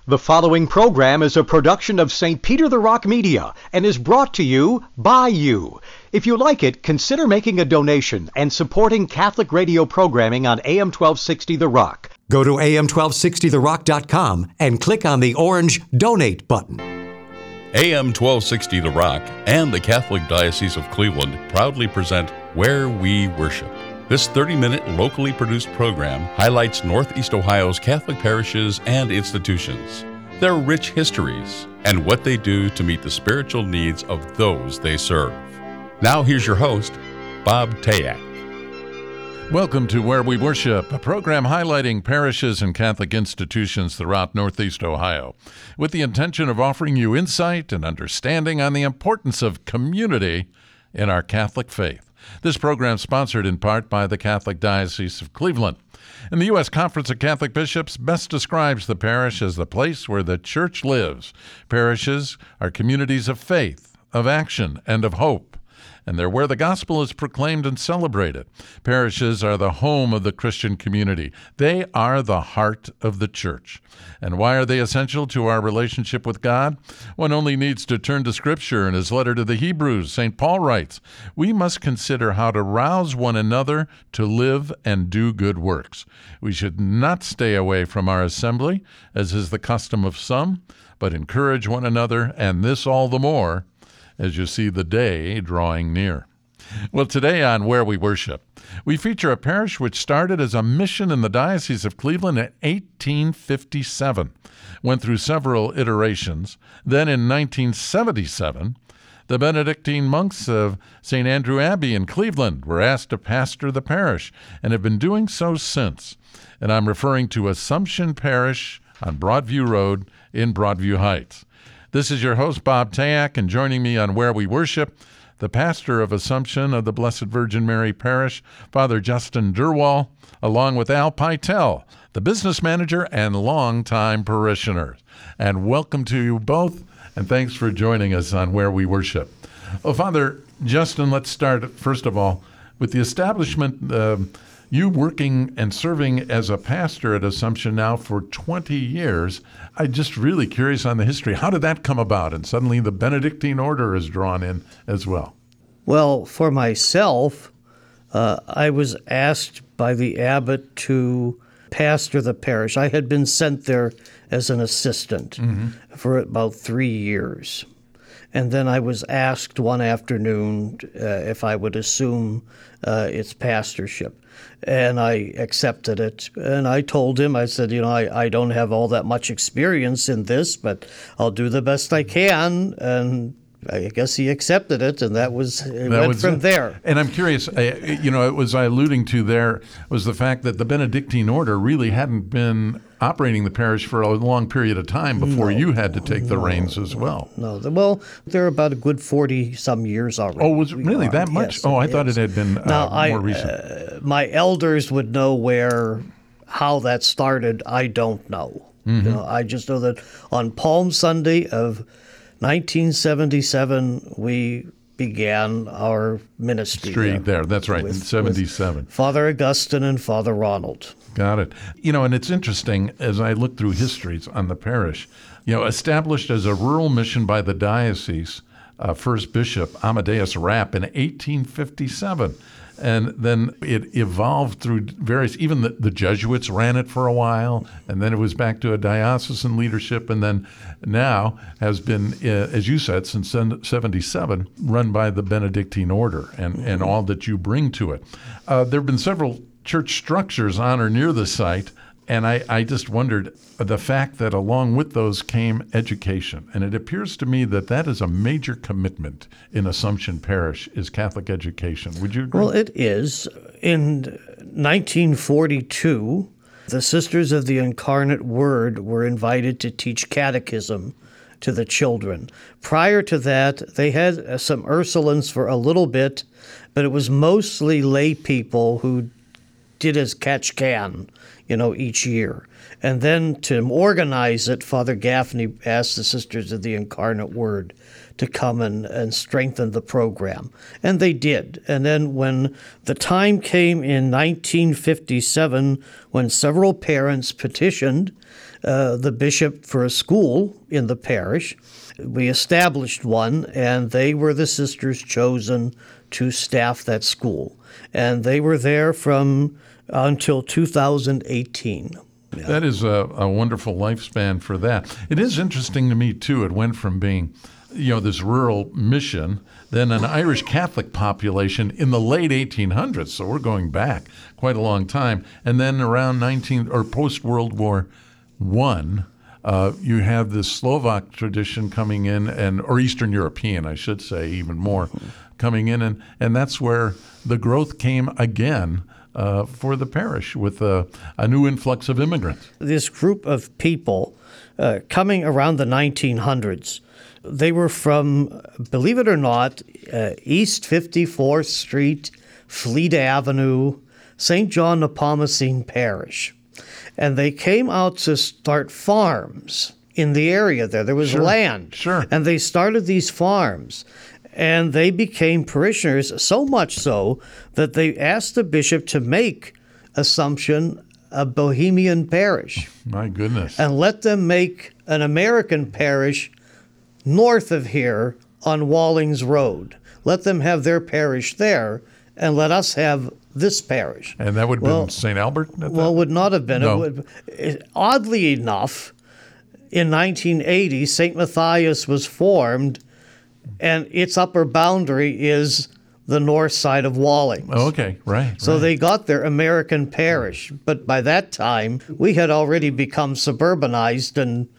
The following program is a production of St. Peter the Rock Media and is brought to you by you. If you like it, consider making a donation and supporting Catholic radio programming on AM 1260 The Rock. Go to am1260therock.com and click on the orange Donate button. AM 1260 The Rock and the Catholic Diocese of Cleveland proudly present Where We Worship. This 30-minute locally produced program highlights Northeast Ohio's Catholic parishes and institutions, their rich histories, and what they do to meet the spiritual needs of those they serve. Now here's your host, Bob Tayak. Welcome to Where We Worship, a program highlighting parishes and Catholic institutions throughout Northeast Ohio, with the intention of offering you insight and understanding on the importance of community in our Catholic faith. This program is sponsored in part by the Catholic Diocese of Cleveland. And the U.S. Conference of Catholic Bishops best describes the parish as the place where the church lives. Parishes are communities of faith, of action, and of hope. And they're where the gospel is proclaimed and celebrated. Parishes are the home of the Christian community. They are the heart of the church. And why are they essential to our relationship with God? One only needs to turn to Scripture. In his letter to the Hebrews, St. Paul writes, "We must consider how to rouse one another to live and do good works. We should not stay away from our assembly, as is the custom of some, but encourage one another, and this all the more, as you see the day drawing near." Well, today on Where We Worship, we feature a parish which started as a mission in the Diocese of Cleveland in 1857, went through several iterations. Then in 1977, the Benedictine monks of St. Andrew Abbey in Cleveland were asked to pastor the parish and have been doing so since. And I'm referring to Assumption Parish on Broadview Road in Broadview Heights. This is your host, Bob Tayak, and joining me on Where We Worship, the pastor of Assumption of the Blessed Virgin Mary Parish, Father Justin Durwal, along with Al Pytel, the business manager and longtime parishioner. And welcome to you both, and thanks for joining us on Where We Worship. Well, Father Justin, let's start, first of all, with the establishment you working and serving as a pastor at Assumption now for 20 years. I'm just really curious on the history. How did that come about? And suddenly the Benedictine order is drawn in as well. Well, for myself, I was asked by the abbot to pastor the parish. I had been sent there as an assistant for about 3 years. And then I was asked one afternoon if I would assume its pastorship. And I accepted it. And I told him, I said, I don't have all that much experience in this, but I'll do the best I can. And I guess he accepted it, and that went from there. And I'm curious, it was I alluding to there was the fact that the Benedictine order really hadn't been operating the parish for a long period of time before you had to take the reins as well. No, well, they're about a good 40-some years already. Oh, was it really that much? Yes, I thought it had been more recent. My elders would know how that started. I don't know. I just know that on Palm Sunday of 1977, we began our ministry there. That's right, in 77. Father Augustine and Father Ronald. Got it. And it's interesting, as I look through histories on the parish, established as a rural mission by the diocese, First Bishop Amadeus Rapp in 1857. And then it evolved through various, even the Jesuits ran it for a while, and then it was back to a diocesan leadership, and then now has been, as you said, since 77, run by the Benedictine order and all that you bring to it. There have been several church structures on or near the site, and I just wondered the fact that along with those came education. And it appears to me that is a major commitment in Assumption Parish is Catholic education. Would you agree? Well, it is. In 1942, the Sisters of the Incarnate Word were invited to teach catechism to the children. Prior to that, they had some Ursulines for a little bit, but it was mostly lay people who did as catch can. each year. And then to organize it, Father Gaffney asked the Sisters of the Incarnate Word to come and strengthen the program. And they did. And then when the time came in 1957, when several parents petitioned the bishop for a school in the parish, we established one, and they were the sisters chosen to staff that school. And they were there from until 2018. Yeah. That is a wonderful lifespan for that. It is interesting to me, too. It went from being, this rural mission, then an Irish Catholic population in the late 1800s. So we're going back quite a long time. And then around post-World War I, you have this Slovak tradition coming in, or Eastern European, I should say, even more, coming in. And that's where the growth came again for the parish with a new influx of immigrants. This group of people coming around the 1900s, they were from, believe it or not, East 54th Street, Fleet Avenue, St. John Nepomucene Parish. And they came out to start farms in the area there. There was land. Sure. And they started these farms. And they became parishioners, so much so that they asked the bishop to make Assumption a Bohemian parish. My goodness. And let them make an American parish north of here on Wallings Road. Let them have their parish there, and let us have this parish. And that would have been St. Albert? Would not have been. No. Oddly enough, in 1980, St. Matthias was formed, and its upper boundary is the north side of Wallings. Oh, okay, right. So they got their American parish. But by that time, we had already become suburbanized, and,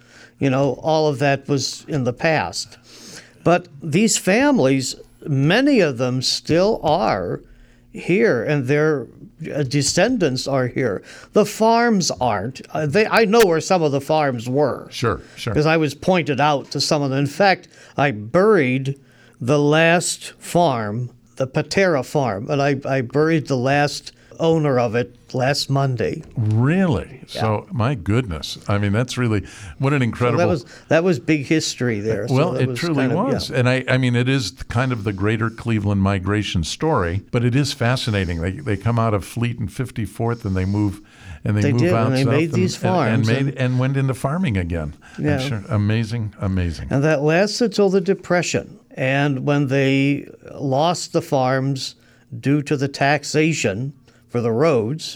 all of that was in the past. But these families, many of them still are here, and their descendants are here. The farms aren't. I know where some of the farms were. Sure. Because I was pointed out to some of them. In fact, I buried the last farm, the Patera farm, and I buried the last owner of it last Monday. Really? Yeah. So, my goodness. I mean, that's really, what an incredible... So that was big history there. Well, so it truly was. Yeah. And I mean, it is kind of the greater Cleveland migration story, but it is fascinating. They come out of Fleet and 54th, and they move out and they south made these farms and went into farming again. Yeah. Sure, amazing. And that lasted till the Depression. And when they lost the farms due to the taxation for the roads,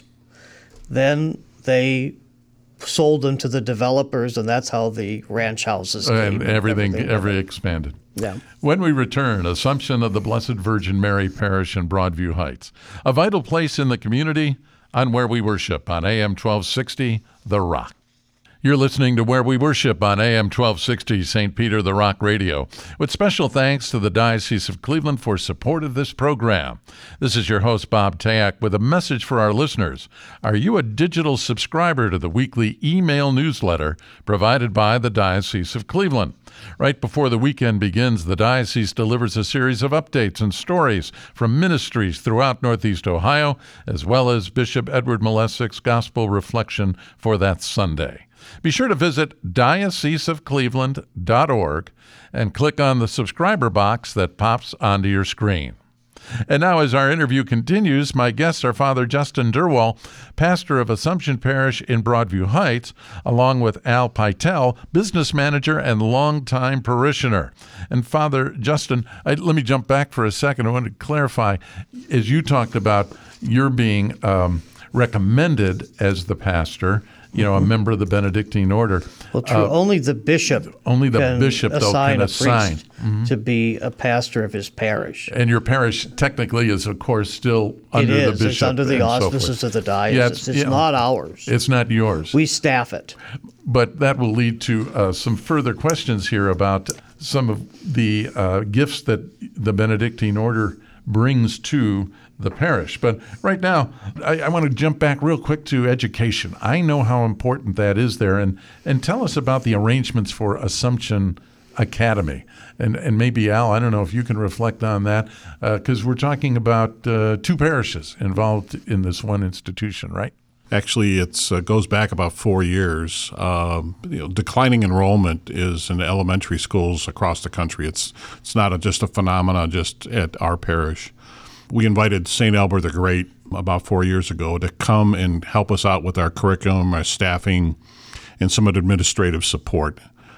then they sold them to the developers, and that's how the ranch houses came. And everything expanded. Yeah. When we return, Assumption of the Blessed Virgin Mary Parish in Broadview Heights, a vital place in the community on Where We Worship on AM 1260, The Rock. You're listening to Where We Worship on AM 1260 St. Peter the Rock Radio, with special thanks to the Diocese of Cleveland for support of this program. This is your host, Bob Tayak, with a message for our listeners. Are you a digital subscriber to the weekly email newsletter provided by the Diocese of Cleveland? Right before the weekend begins, the Diocese delivers a series of updates and stories from ministries throughout Northeast Ohio, as well as Bishop Edward Malesik's Gospel Reflection for that Sunday. Be sure to visit dioceseofcleveland.org and click on the subscriber box that pops onto your screen. And now, as our interview continues, my guests are Father Justin Durwal, pastor of Assumption Parish in Broadview Heights, along with Al Pytel, business manager and longtime parishioner. And Father Justin, let me jump back for a second. I want to clarify, as you talked about your being recommended as the pastor, a member of the Benedictine order. Well, true. Only the bishop can assign a priest to be a pastor of his parish. And your parish technically is, of course, still under the bishop. It's under the auspices of the diocese. It's not ours. It's not yours. We staff it. But that will lead to some further questions here about some of the gifts that the Benedictine order brings to the parish. But right now, I want to jump back real quick to education. I know how important that is there. And tell us about the arrangements for Assumption Academy. And maybe, Al, I don't know if you can reflect on that, because we're talking about two parishes involved in this one institution, right? Actually, it goes back about 4 years. Declining enrollment is in elementary schools across the country. It's not just a phenomenon just at our parish. We invited St. Albert the Great about 4 years ago to come and help us out with our curriculum, our staffing, and some administrative support.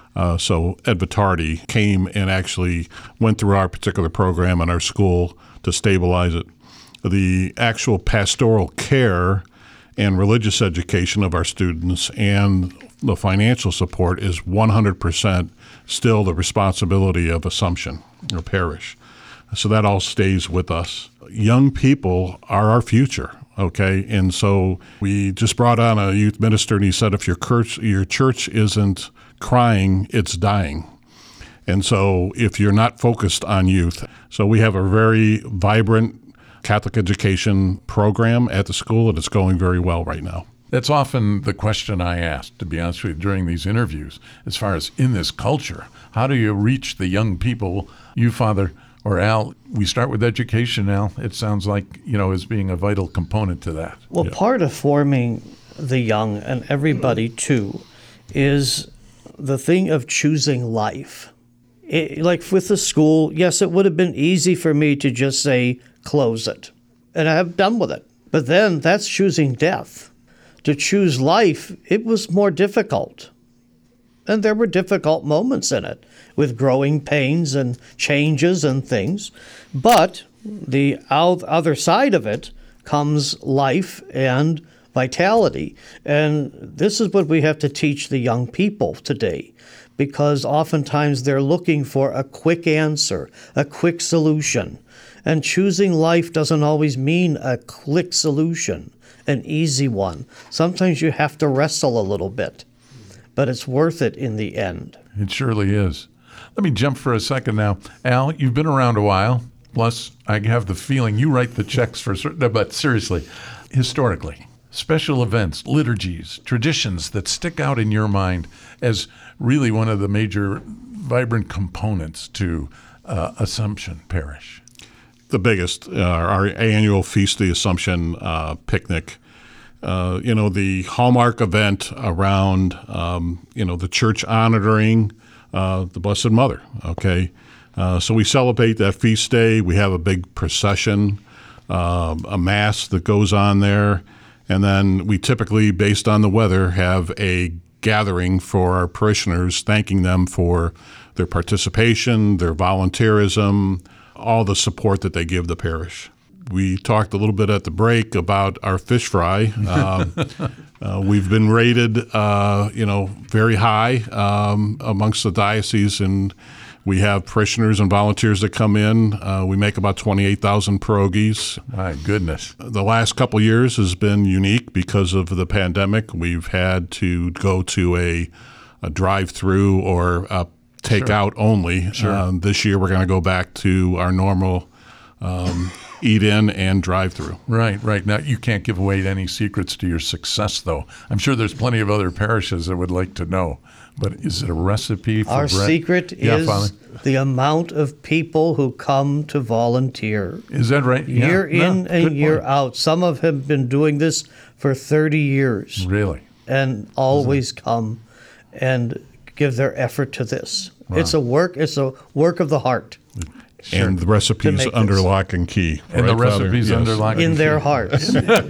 So Ed Vitardi came and actually went through our particular program in our school to stabilize it. The actual pastoral care and religious education of our students and the financial support is 100% still the responsibility of Assumption or parish. So that all stays with us. Young people are our future, okay? And so we just brought on a youth minister, and he said, if your church isn't crying, it's dying. And so if you're not focused on youth, so we have a very vibrant Catholic education program at the school, and it's going very well right now. That's often the question I ask, to be honest with you, during these interviews, as far as in this culture, how do you reach the young people? You, Father, or Al, we start with education, Al. It sounds like, as being a vital component to that. Well, part of forming the young, and everybody too, is the thing of choosing life. Like with the school, yes, it would have been easy for me to just say, close it, and I have done with it. But then that's choosing death. To choose life, it was more difficult. And there were difficult moments in it, with growing pains and changes and things. But the other side of it comes life and vitality. And this is what we have to teach the young people today, because oftentimes they're looking for a quick answer, a quick solution. And choosing life doesn't always mean a quick solution, an easy one. Sometimes you have to wrestle a little bit, but it's worth it in the end. It surely is. Let me jump for a second now. Al, you've been around a while. Plus, I have the feeling you write the checks for certain, but seriously, historically, special events, liturgies, traditions that stick out in your mind as really one of the major vibrant components to Assumption Parish. The biggest, our annual Feast of the Assumption picnic. The hallmark event around, the church honoring the Blessed Mother, okay? So we celebrate that feast day. We have a big procession, a mass that goes on there. And then we typically, based on the weather, have a gathering for our parishioners, thanking them for their participation, their volunteerism, all the support that they give the parish. We talked a little bit at the break about our fish fry. We've been rated, very high amongst the diocese, and we have parishioners and volunteers that come in. We make about 28,000 pierogies. My goodness. The last couple of years has been unique because of the pandemic. We've had to go to a drive-through or a takeout only. Sure. This year we're going to go back to our normal eat-in and drive-through. Right. Now, you can't give away any secrets to your success, though. I'm sure there's plenty of other parishes that would like to know. But is it a recipe for Our bread? secret is Father? the amount of people who come to volunteer. Is that right? Year in and good year point. out. Some of them have been doing this for 30 years. Really? And always come and give their effort to this. Wow. It's a work of the heart. Sure. And the recipes make under this. lock and key. And the recipes Yes. under lock and In key. their hearts.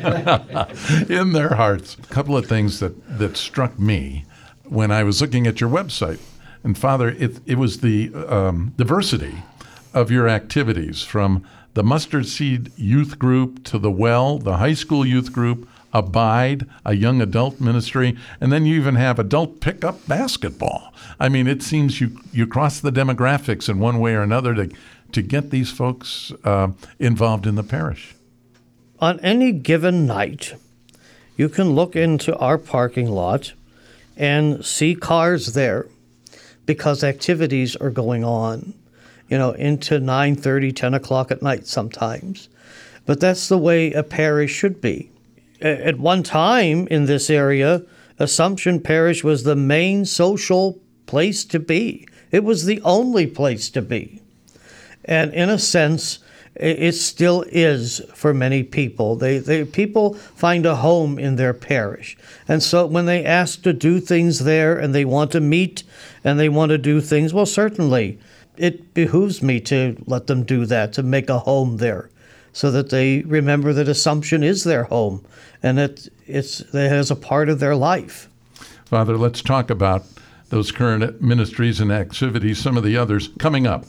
In their hearts. A couple of things that struck me when I was looking at your website. And Father, it was the diversity of your activities, from the Mustard Seed Youth Group to the Well, the high school youth group, Abide, a young adult ministry, and then you even have adult pickup basketball. I mean, it seems you cross the demographics in one way or another to get these folks involved in the parish. On any given night, you can look into our parking lot and see cars there because activities are going on, into 9:30, 10 o'clock at night sometimes. But that's the way a parish should be. At one time in this area, Assumption Parish was the main social place to be. It was the only place to be. And in a sense, it still is for many people. People find a home in their parish. And so when they ask to do things there and they want to meet and they want to do things, well, certainly it behooves me to let them do that, to make a home there, so that they remember that Assumption is their home and it has a part of their life. Father, let's talk about those current ministries and activities, some of the others coming up.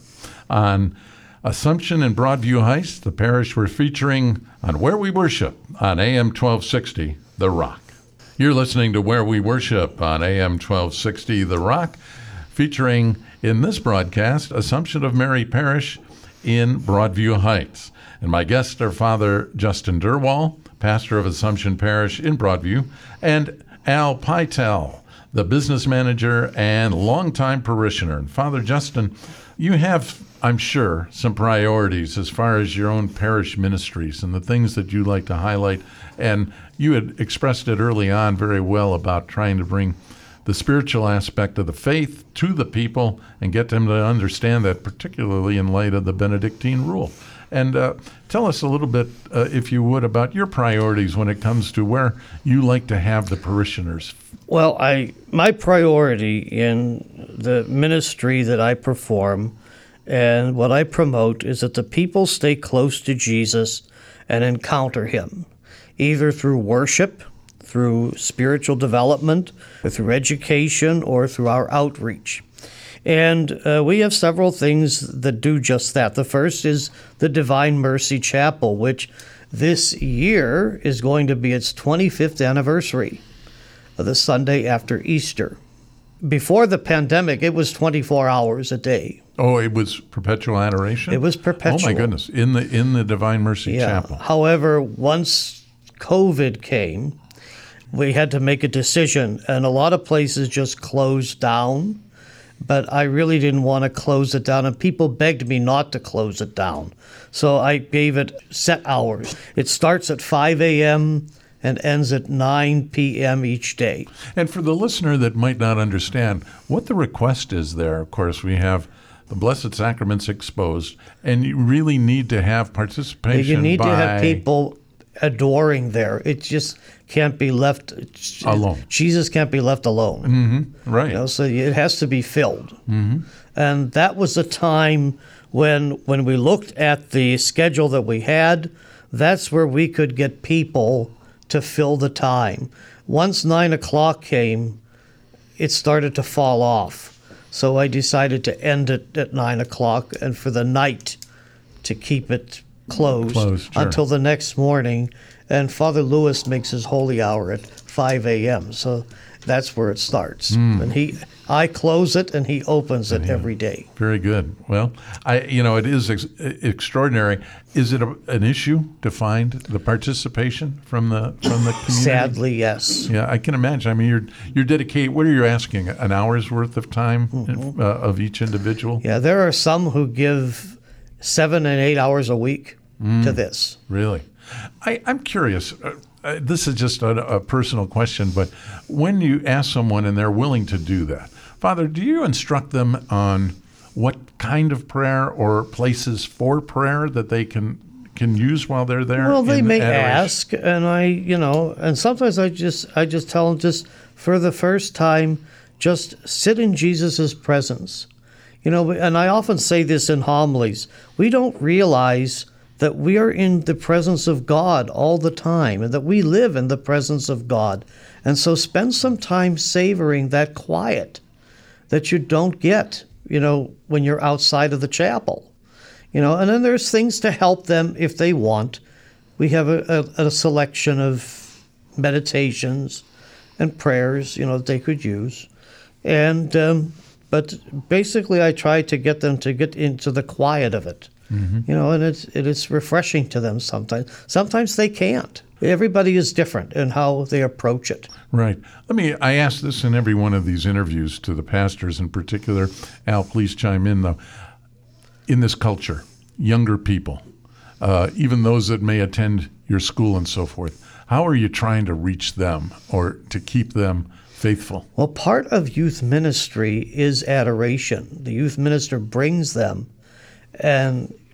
On Assumption and Broadview Heights, the parish we're featuring on Where We Worship on AM 1260, The Rock. You're listening to Where We Worship on AM 1260, The Rock, featuring in this broadcast Assumption of Mary Parish in Broadview Heights. And my guests are Father Justin Derwall, pastor of Assumption Parish in Broadview, and Al Pytel, the business manager and longtime parishioner. And Father Justin, you have, I'm sure, some priorities as far as your own parish ministries and the things that you like to highlight. And you had expressed it early on very well about trying to bring the spiritual aspect of the faith to the people and get them to understand that, particularly in light of the Benedictine rule. And tell us a little bit, if you would, about your priorities when it comes to where you like to have the parishioners. Well, my priority in the ministry that I perform and what I promote is that the people stay close to Jesus and encounter him, either through worship, through spiritual development, through education, or through our outreach. And we have several things that do just that. The first is the Divine Mercy Chapel, which this year is going to be its 25th anniversary, the Sunday after Easter. Before the pandemic, it was 24 hours a day. Oh, it was perpetual adoration? It was perpetual. Oh, my goodness, in the Divine Mercy Chapel. However, once COVID came, we had to make a decision, and a lot of places just closed down. But I really didn't want to close it down, and people begged me not to close it down. So I gave it set hours. It starts at 5 a.m. and ends at 9 p.m. each day. And for the listener that might not understand what the request is there, of course, we have the Blessed Sacraments exposed, and you really need to have participation. You need to have people adoring there. It just can't be left alone. Jesus can't be left alone. Mm-hmm. Right. So it has to be filled. Mm-hmm. And that was a time when we looked at the schedule that we had, that's where we could get people to fill the time. Once 9 o'clock came, it started to fall off. So I decided to end it at 9 o'clock and for the night to keep it closed sure. until the next morning. And Father Lewis makes his holy hour at 5 a.m. So that's where it starts. And I close it and he opens it every day. Very good. Well, it is extraordinary. Is it an issue to find the participation from the community? Sadly, yes. Yeah, I can imagine. I mean, you're dedicated. What are you asking? An hour's worth of time of each individual? Yeah, there are some who give 7 and 8 hours a week to this. Really? I'm curious. This is just a personal question, but when you ask someone and they're willing to do that, Father, do you instruct them on what kind of prayer or places for prayer that they can use while they're there? Well, they may ask, and and sometimes I just tell them, just for the first time, just sit in Jesus' presence. And I often say this in homilies. We don't realize that we are in the presence of God all the time and that we live in the presence of God. And so spend some time savoring that quiet that you don't get, when you're outside of the chapel. And then there's things to help them if they want. We have a selection of meditations and prayers, that they could use. And but basically I try to get them to get into the quiet of it. Mm-hmm. And it's refreshing to them sometimes. Sometimes they can't. Everybody is different in how they approach it. Right. I ask this in every one of these interviews to the pastors in particular. Al, please chime in, though. In this culture, younger people, even those that may attend your school and so forth, how are you trying to reach them or to keep them faithful? Well, part of youth ministry is adoration. The youth minister brings them and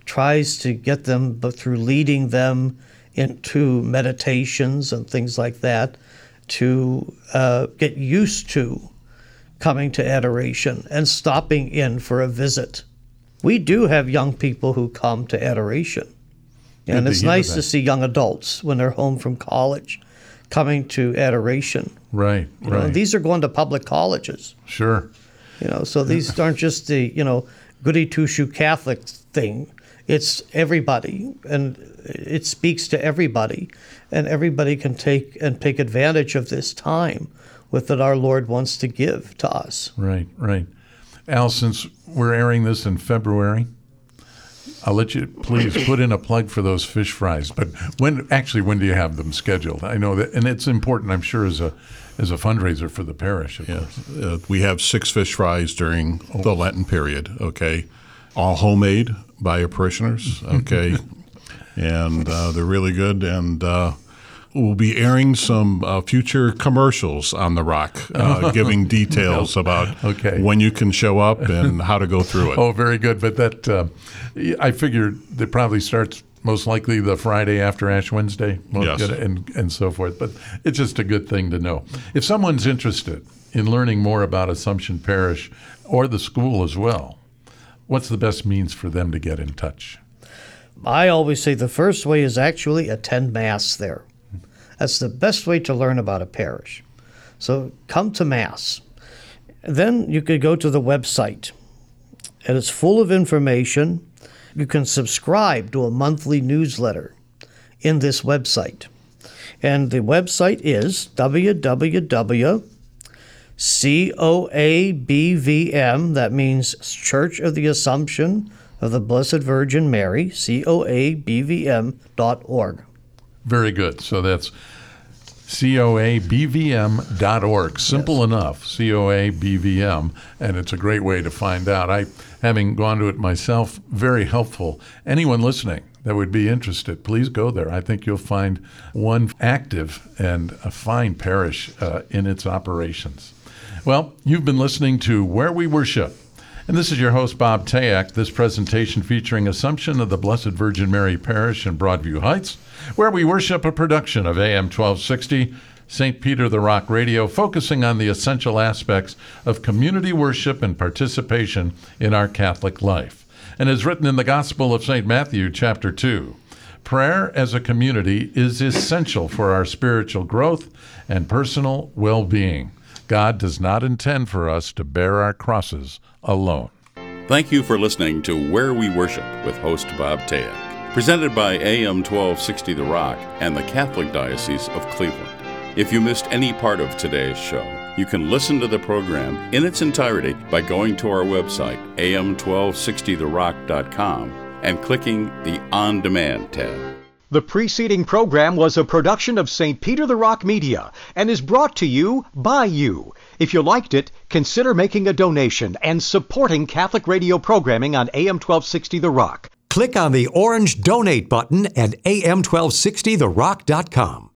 tries to get them, but through leading them into meditations and things like that, to get used to coming to adoration and stopping in for a visit. We do have young people who come to adoration. And it's nice to see young adults when they're home from college coming to adoration. Right, You know, these are going to public colleges. Sure. You know, so these aren't just the, goody two-shoe Catholic thing. It's everybody, and it speaks to everybody, and everybody can take advantage of this time with that our Lord wants to give to us. Right. Al, since we're airing this in February, I'll let you please put in a plug for those fish fries. But when do you have them scheduled? I know that, and it's important, I'm sure, as a fundraiser for the parish. Of course. We have 6 fish fries during the Lenten period. Okay, all homemade by our parishioners. Okay, and they're really good. And we'll be airing some future commercials on The Rock, giving details about when you can show up and how to go through it. Oh, very good. But that I figured that probably starts most likely the Friday after Ash Wednesday, yes, and so forth. But it's just a good thing to know. If someone's interested in learning more about Assumption Parish or the school as well, what's the best means for them to get in touch? I always say the first way is actually attend Mass there. That's the best way to learn about a parish. So come to Mass. Then you could go to the website, and it's full of information. You can subscribe to a monthly newsletter in this website. And the website is www.coabvm, that means Church of the Assumption of the Blessed Virgin Mary, coabvm.org. Very good. So that's coabvm.org. Simple enough, coabvm, and it's a great way to find out. Having gone to it myself, very helpful. Anyone listening that would be interested, please go there. I think you'll find one active and a fine parish in its operations. Well, you've been listening to Where We Worship. And this is your host, Bob Tayak. This presentation featuring Assumption of the Blessed Virgin Mary Parish in Broadview Heights, Where We Worship, a production of AM 1260, St. Peter the Rock Radio, focusing on the essential aspects of community worship and participation in our Catholic life. And as written in the Gospel of St. Matthew, chapter 2, prayer as a community is essential for our spiritual growth and personal well-being. God does not intend for us to bear our crosses alone. Thank you for listening to Where We Worship with host Bob Tayak, presented by AM 1260 The Rock and the Catholic Diocese of Cleveland. If you missed any part of today's show, you can listen to the program in its entirety by going to our website, am1260therock.com, and clicking the On Demand tab. The preceding program was a production of St. Peter the Rock Media and is brought to you by you. If you liked it, consider making a donation and supporting Catholic radio programming on AM 1260 The Rock. Click on the orange Donate button at am1260therock.com.